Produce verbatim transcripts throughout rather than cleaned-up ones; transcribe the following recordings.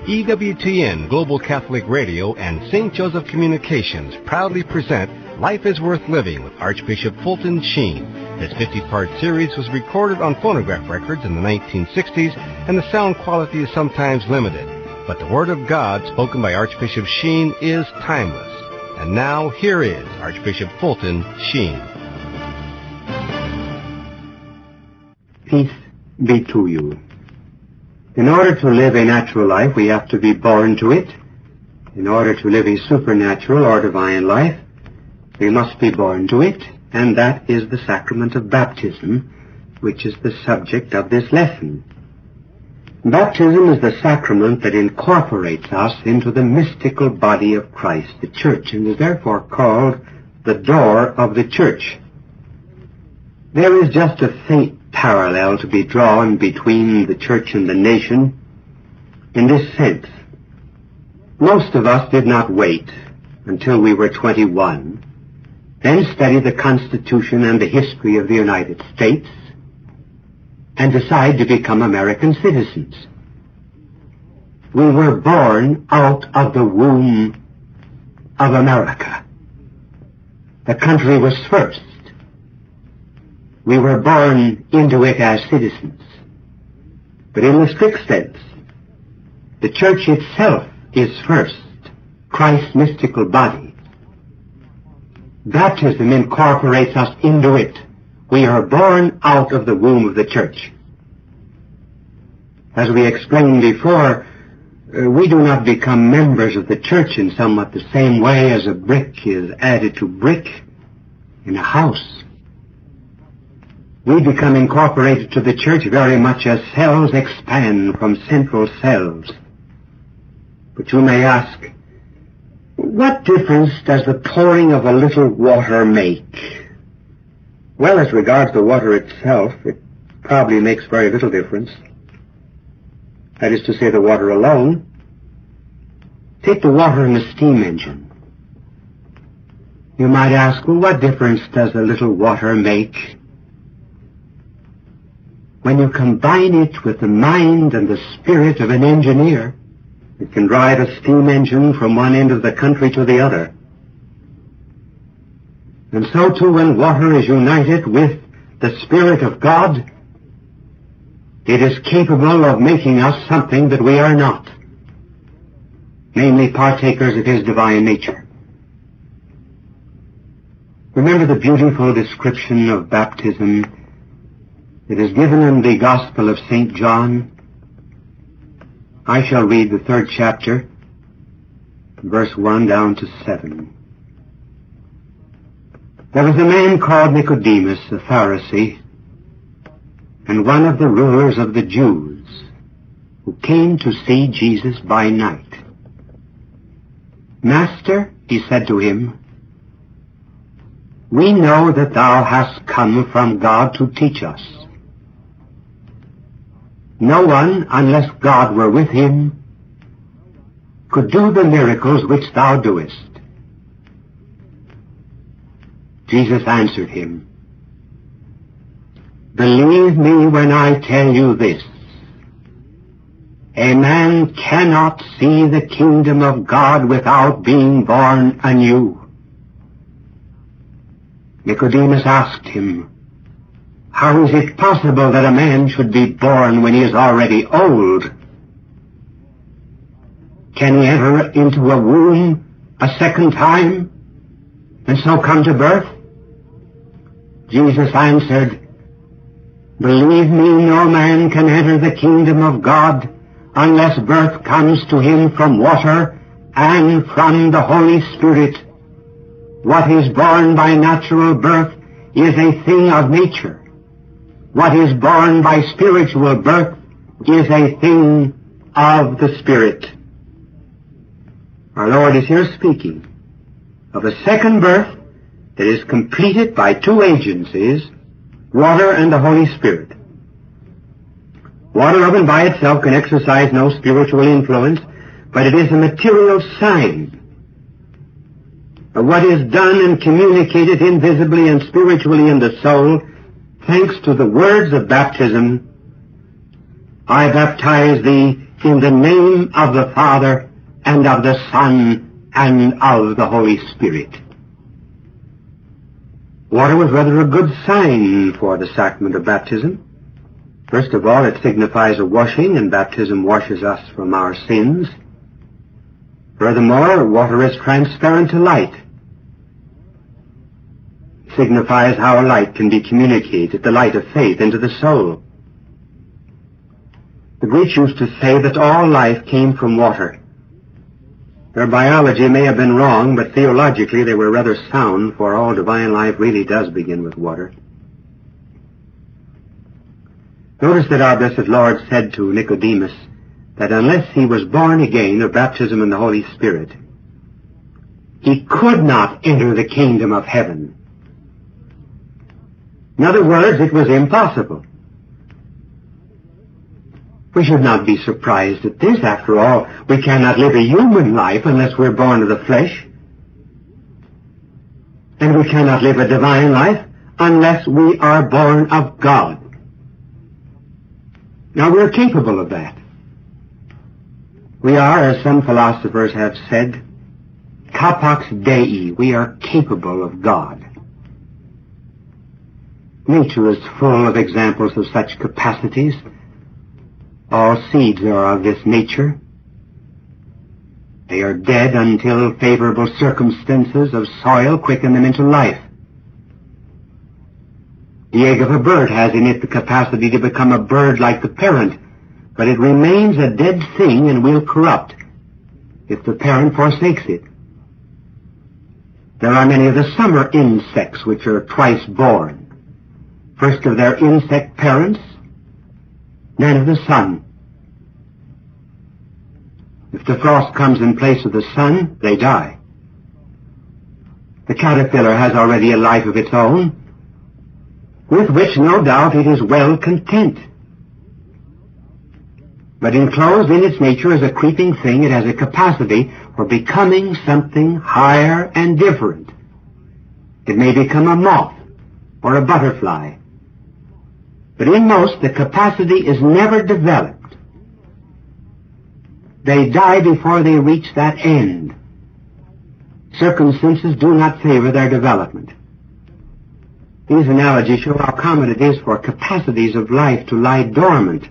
E W T N Global Catholic Radio and Saint Joseph Communications proudly present Life is Worth Living with Archbishop Fulton Sheen. This fifty-part series was recorded on phonograph records in the nineteen sixties, and the sound quality is sometimes limited. But the Word of God spoken by Archbishop Sheen is timeless. And now, here is Archbishop Fulton Sheen. Peace be to you. In order to live a natural life, we have to be born to it. In order to live a supernatural or divine life, we must be born to it, and that is the sacrament of baptism, which is the subject of this lesson. Baptism is the sacrament that incorporates us into the mystical body of Christ, the Church, and is therefore called the door of the Church. There is just a faint parallel to be drawn between the Church and the nation in this sense. Most of us did not wait until we were twenty-one, then study the Constitution and the history of the United States, and decide to become American citizens. We were born out of the womb of America. The country was first. We were born into it as citizens. But in the strict sense, the Church itself is first, Christ's mystical body. Baptism incorporates us into it. We are born out of the womb of the Church. As we explained before, uh, we do not become members of the Church in somewhat the same way as a brick is added to brick in a house. We become incorporated to the Church very much as cells expand from central cells. But you may ask, what difference does the pouring of a little water make? Well, as regards the water itself, it probably makes very little difference. That is to say, the water alone. Take the water in a steam engine. You might ask, well, what difference does a little water make? When you combine it with the mind and the spirit of an engineer, it can drive a steam engine from one end of the country to the other. And so too, when water is united with the Spirit of God, it is capable of making us something that we are not, namely partakers of His divine nature. Remember the beautiful description of baptism it is given in the Gospel of Saint John. I shall read the third chapter, verse one down to seven. There was a man called Nicodemus, a Pharisee, and one of the rulers of the Jews, who came to see Jesus by night. Master, he said to him, we know that thou hast come from God to teach us. No one, unless God were with him, could do the miracles which thou doest. Jesus answered him, believe me when I tell you this. A man cannot see the kingdom of God without being born anew. Nicodemus asked him, how is it possible that a man should be born when he is already old? Can he enter into a womb a second time and so come to birth? Jesus answered, believe me, no man can enter the kingdom of God unless birth comes to him from water and from the Holy Spirit. What is born by natural birth is a thing of nature. What is born by spiritual birth is a thing of the Spirit. Our Lord is here speaking of a second birth that is completed by two agencies, water and the Holy Spirit. Water of and by itself can exercise no spiritual influence, but it is a material sign of what is done and communicated invisibly and spiritually in the soul, thanks to the words of baptism, I baptize thee in the name of the Father, and of the Son, and of the Holy Spirit. Water was rather a good sign for the sacrament of baptism. First of all, it signifies a washing, and baptism washes us from our sins. Furthermore, water is transparent to light. It signifies how light can be communicated, the light of faith, into the soul. The Greeks used to say that all life came from water. Their biology may have been wrong, but theologically they were rather sound, for all divine life really does begin with water. Notice that our blessed Lord said to Nicodemus that unless he was born again of baptism in the Holy Spirit, he could not enter the kingdom of heaven. In other words, it was impossible. We should not be surprised at this. After all, we cannot live a human life unless we're born of the flesh. And we cannot live a divine life unless we are born of God. Now, we're capable of that. We are, as some philosophers have said, capax Dei. We are capable of God. Nature is full of examples of such capacities. All seeds are of this nature. They are dead until favorable circumstances of soil quicken them into life. The egg of a bird has in it the capacity to become a bird like the parent, but it remains a dead thing and will corrupt if the parent forsakes it. There are many of the summer insects which are twice born. First of their insect parents, then of the sun. If the frost comes in place of the sun, they die. The caterpillar has already a life of its own, with which no doubt it is well content. But enclosed in its nature as a creeping thing, it has a capacity for becoming something higher and different. It may become a moth or a butterfly. But in most, the capacity is never developed. They die before they reach that end. Circumstances do not favor their development. These analogies show how common it is for capacities of life to lie dormant,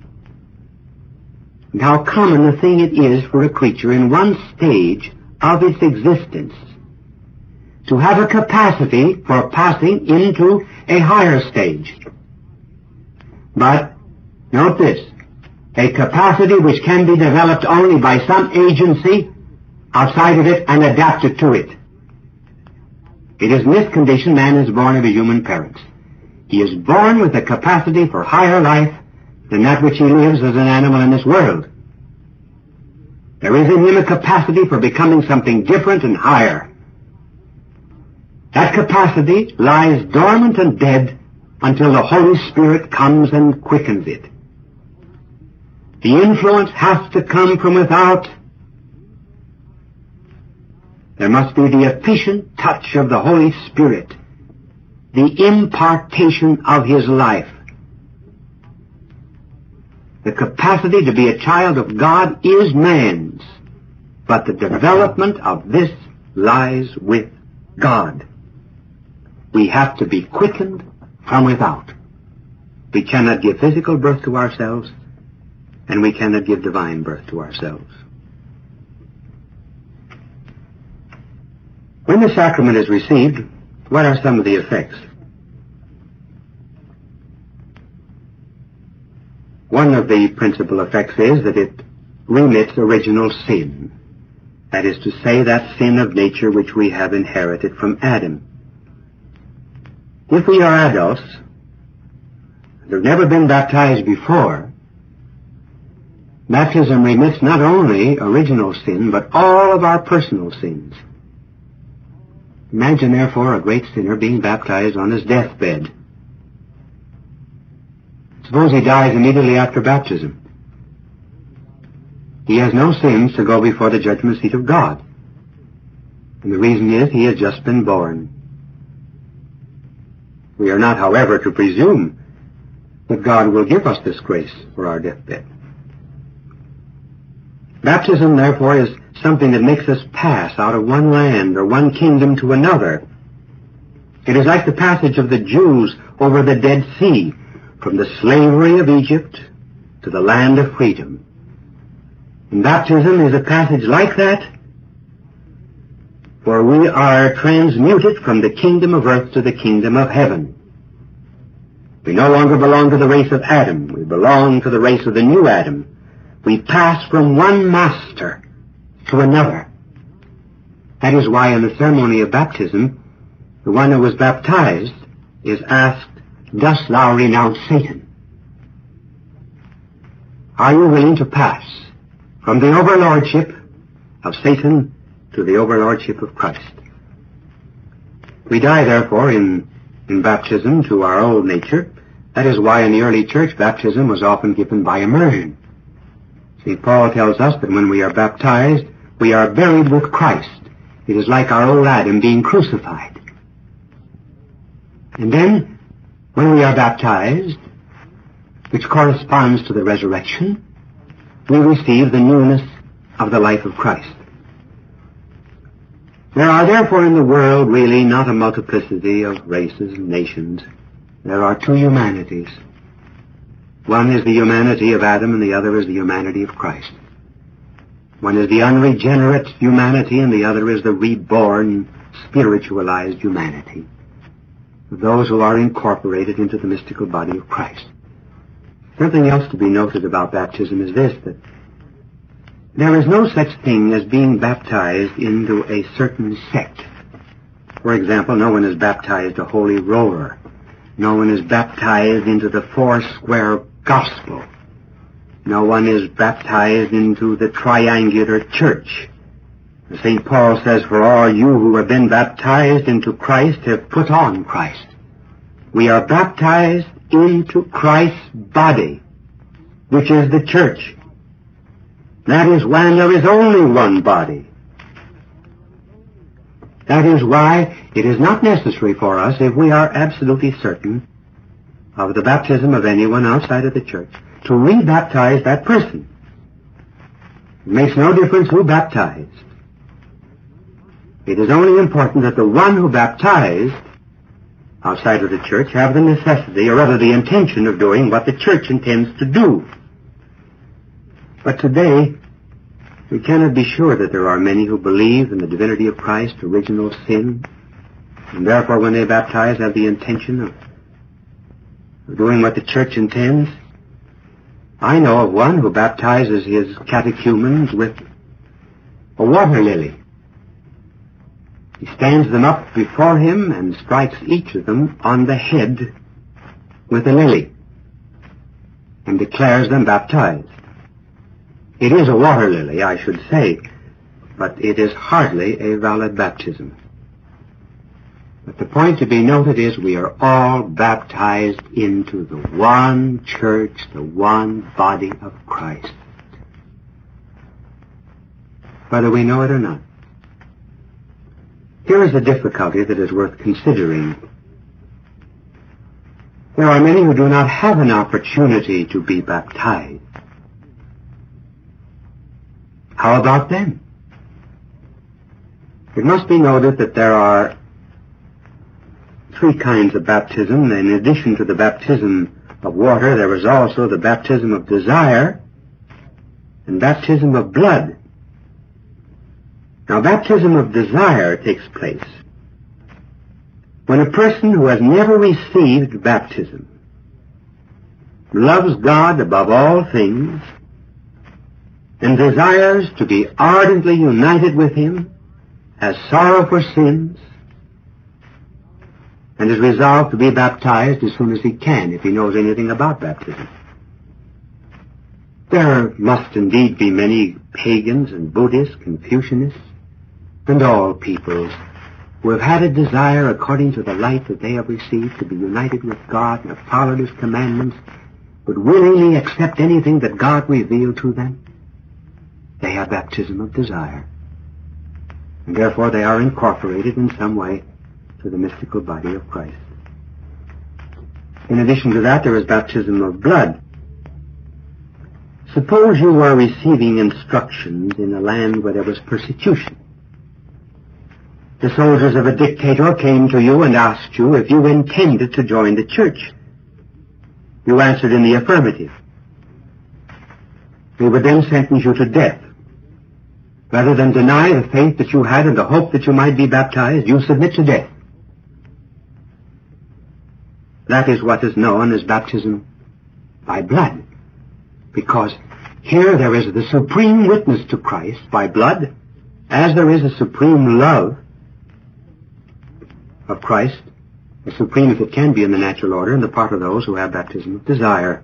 and how common a thing it is for a creature in one stage of its existence to have a capacity for passing into a higher stage. But, note this, a capacity which can be developed only by some agency outside of it and adapted to it. It is in this condition man is born of a human parents. He is born with a capacity for higher life than that which he lives as an animal in this world. There is in him a capacity for becoming something different and higher. That capacity lies dormant and dead until the Holy Spirit comes and quickens it. The influence has to come from without. There must be the efficient touch of the Holy Spirit, the impartation of His life. The capacity to be a child of God is man's, but the development of this lies with God. We have to be quickened from without. We cannot give physical birth to ourselves, and we cannot give divine birth to ourselves. When the sacrament is received, what are some of the effects? One of the principal effects is that it remits original sin. That is to say, that sin of nature which we have inherited from Adam. If we are adults, and have never been baptized before, baptism remits not only original sin, but all of our personal sins. Imagine, therefore, a great sinner being baptized on his deathbed. Suppose he dies immediately after baptism. He has no sins to go before the judgment seat of God. And the reason is he has just been born. We are not, however, to presume that God will give us this grace for our deathbed. Baptism, therefore, is something that makes us pass out of one land or one kingdom to another. It is like the passage of the Jews over the Dead Sea, from the slavery of Egypt to the land of freedom. And baptism is a passage like that, for we are transmuted from the kingdom of earth to the kingdom of heaven. We no longer belong to the race of Adam. We belong to the race of the new Adam. We pass from one master to another. That is why in the ceremony of baptism, the one who was baptized is asked, "Dost thou renounce Satan?" Are you willing to pass from the overlordship of Satan to the overlordship of Christ? We die, therefore, in, in baptism to our old nature. That is why in the early church baptism was often given by immersion. Saint Paul tells us that when we are baptized, we are buried with Christ. It is like our old Adam being crucified. And then, when we are baptized, which corresponds to the resurrection, we receive the newness of the life of Christ. There are therefore in the world really not a multiplicity of races and nations. There are two humanities. One is the humanity of Adam and the other is the humanity of Christ. One is the unregenerate humanity and the other is the reborn, spiritualized humanity of those who are incorporated into the mystical body of Christ. Something else to be noted about baptism is this, that there is no such thing as being baptized into a certain sect. For example, no one is baptized a holy roller. No one is baptized into the Foursquare Gospel. No one is baptized into the triangular church. Saint Paul says, "For all you who have been baptized into Christ have put on Christ." We are baptized into Christ's body, which is the church. That is when there is only one body. That is why it is not necessary for us, if we are absolutely certain of the baptism of anyone outside of the church, to re-baptize that person. It makes no difference who baptized. It is only important that the one who baptized outside of the church have the necessity, or rather the intention, of doing what the church intends to do. But today, we cannot be sure that there are many who believe in the divinity of Christ, original sin, and therefore when they baptize have the intention of, of doing what the church intends. I know of one who baptizes his catechumens with a water lily. He stands them up before him and strikes each of them on the head with a lily and declares them baptized. It is a water lily, I should say, but it is hardly a valid baptism. But the point to be noted is we are all baptized into the one church, the one body of Christ, whether we know it or not. Here is a difficulty that is worth considering. There are many who do not have an opportunity to be baptized. How about them? It must be noted that there are three kinds of baptism. In addition to the baptism of water, there is also the baptism of desire and baptism of blood. Now, baptism of desire takes place when a person who has never received baptism loves God above all things and desires to be ardently united with Him, has sorrow for sins, and is resolved to be baptized as soon as he can, if he knows anything about baptism. There must indeed be many pagans and Buddhists, Confucianists, and all peoples who have had a desire according to the light that they have received to be united with God and have followed His commandments, would willingly accept anything that God revealed to them. They have baptism of desire, and therefore they are incorporated in some way to the mystical body of Christ. In addition to that, there is baptism of blood. Suppose you were receiving instructions in a land where there was persecution. The soldiers of a dictator came to you and asked you if you intended to join the church. You answered in the affirmative. They would then sentence you to death. Rather than deny the faith that you had and the hope that you might be baptized, you submit to death. That is what is known as baptism by blood. Because here there is the supreme witness to Christ by blood, as there is a supreme love of Christ, as supreme as it can be in the natural order, on the part of those who have baptism of desire.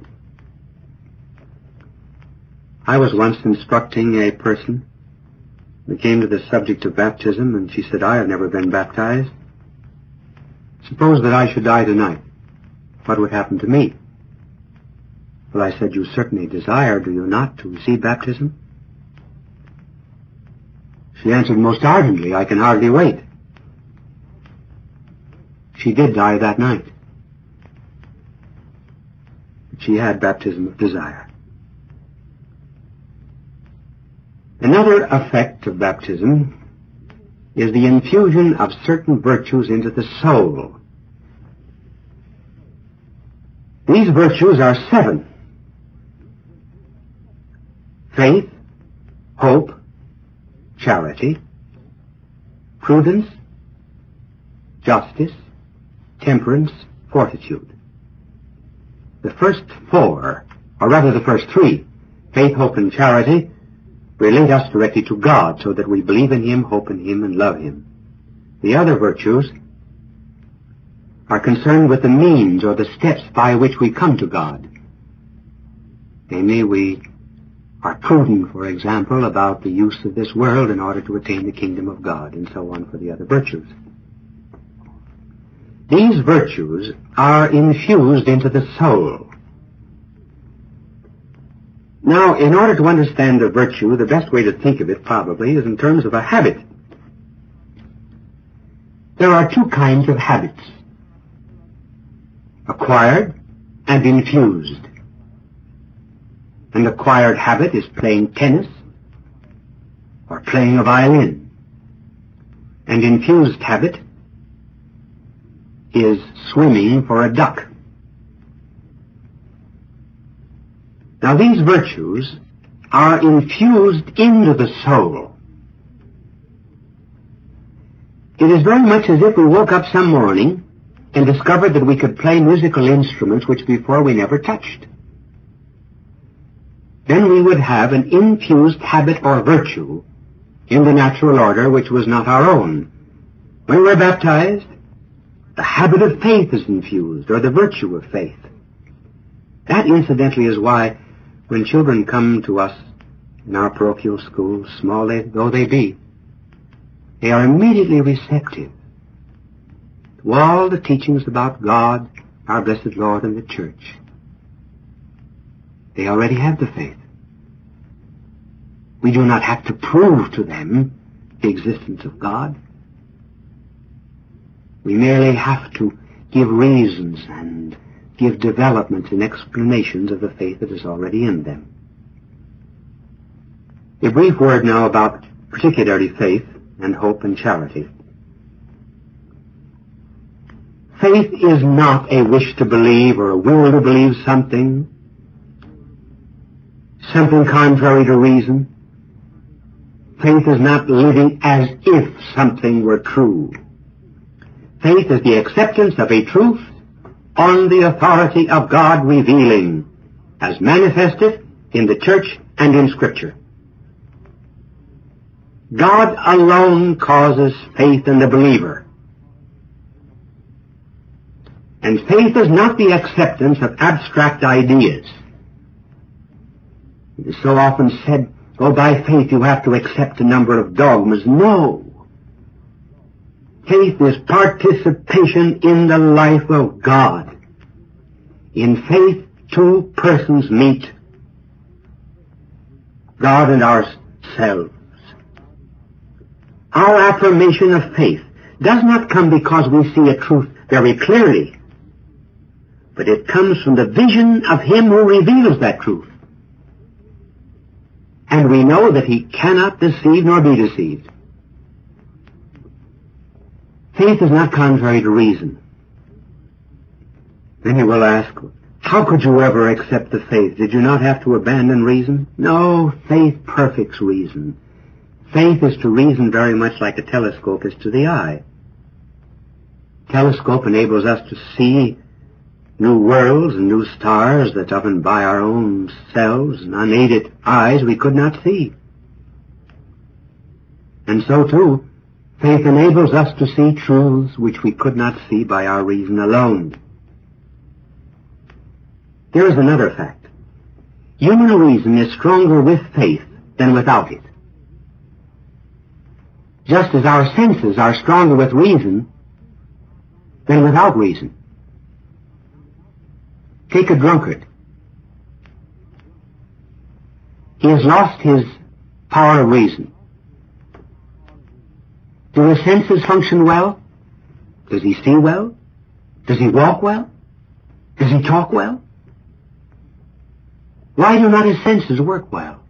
I was once instructing a person who came to the subject of baptism, and she said, I have never been baptized. Suppose that I should die tonight. What would happen to me? Well, I said, you certainly desire, do you not, to receive baptism? She answered most ardently, I can hardly wait. She did die that night. She had baptism of desire. Another effect of baptism is the infusion of certain virtues into the soul. These virtues are seven. Faith, hope, charity, prudence, justice, temperance, fortitude. The first four, or rather the first three, faith, hope, and charity, relate us directly to God so that we believe in Him, hope in Him, and love Him. The other virtues are concerned with the means or the steps by which we come to God. Namely, we are prudent, for example, about the use of this world in order to attain the kingdom of God, and so on for the other virtues. These virtues are infused into the soul. Now, in order to understand a virtue, the best way to think of it probably is in terms of a habit. There are two kinds of habits: acquired and infused. An acquired habit is playing tennis or playing a violin. An infused habit is swimming for a duck. Now, these virtues are infused into the soul. It is very much as if we woke up some morning and discovered that we could play musical instruments which before we never touched. Then we would have an infused habit or virtue in the natural order which was not our own. When we're baptized, the habit of faith is infused, or the virtue of faith. That, incidentally, is why when children come to us in our parochial schools, small though they be, they are immediately receptive to all the teachings about God, our blessed Lord, and the church. They already have the faith. We do not have to prove to them the existence of God. We merely have to give reasons and give developments and explanations of the faith that is already in them. A brief word now about particularly faith and hope and charity. Faith is not a wish to believe or a will to believe something, something contrary to reason. Faith is not living as if something were true. Faith is the acceptance of a truth on the authority of God revealing, as manifested in the church and in Scripture. God alone causes faith in the believer. And faith is not the acceptance of abstract ideas. It is so often said, oh, by faith you have to accept a number of dogmas. No. Faith is participation in the life of God. In faith, two persons meet, God and ourselves. Our affirmation of faith does not come because we see a truth very clearly, but it comes from the vision of Him who reveals that truth. And we know that he cannot deceive nor be deceived. Faith is not contrary to reason. Then you will ask, how could you ever accept the faith? Did you not have to abandon reason? No, faith perfects reason. Faith is to reason very much like a telescope is to the eye. Telescope enables us to see new worlds and new stars that often by our own selves and unaided eyes we could not see. And so too, faith enables us to see truths which we could not see by our reason alone. Here is another fact. Human reason is stronger with faith than without it. Just as our senses are stronger with reason than without reason. Take a drunkard. He has lost his power of reason. Do his senses function well? Does he see well? Does he walk well? Does he talk well? Why do not his senses work well?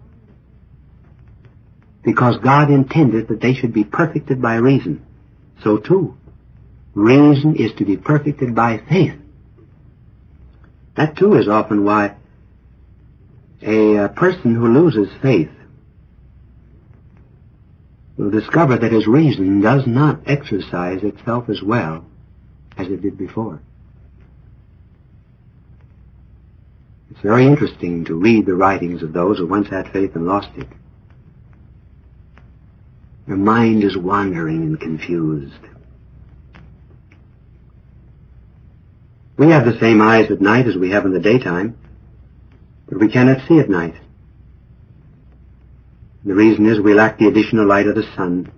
Because God intended that they should be perfected by reason. So too, reason is to be perfected by faith. That too is often why a, a person who loses faith will discover that his reason does not exercise itself as well as it did before. It's very interesting to read the writings of those who once had faith and lost it. Their mind is wandering and confused. We have the same eyes at night as we have in the daytime, but we cannot see at night. The reason is we lack the additional light of the sun.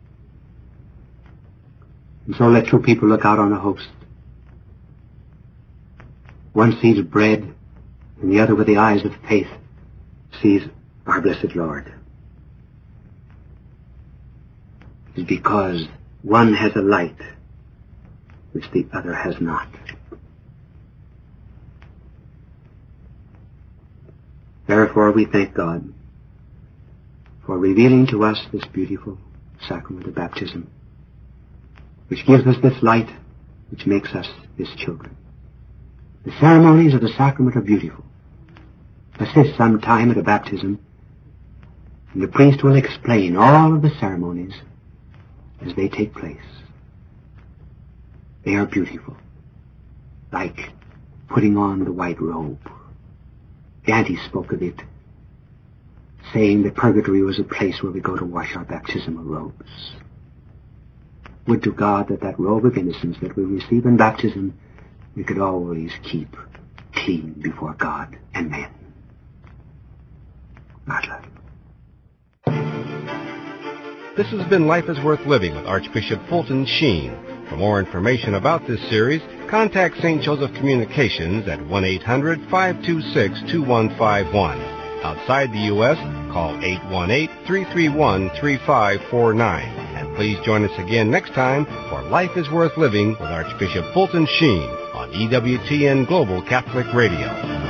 And so let two people look out on a host. One sees bread, and the other with the eyes of faith sees our blessed Lord. It is because one has a light which the other has not. Therefore we thank God for revealing to us this beautiful sacrament of baptism, which gives us this light, which makes us his children. The ceremonies of the sacrament are beautiful. Assist some time at a baptism, and the priest will explain all of the ceremonies as they take place. They are beautiful, like putting on the white robe. Dante spoke of it, saying that purgatory was a place where we go to wash our baptismal robes. Would to God that that robe of innocence that we receive in baptism we could always keep clean before God and men. God love you. This has been Life is Worth Living with Archbishop Fulton Sheen. For more information about this series, contact Saint Joseph Communications at one eight hundred, five two six, two one five one. Outside the U S, call eight one eight, three three one, three five four nine. And please join us again next time for Life is Worth Living with Archbishop Fulton Sheen on E W T N Global Catholic Radio.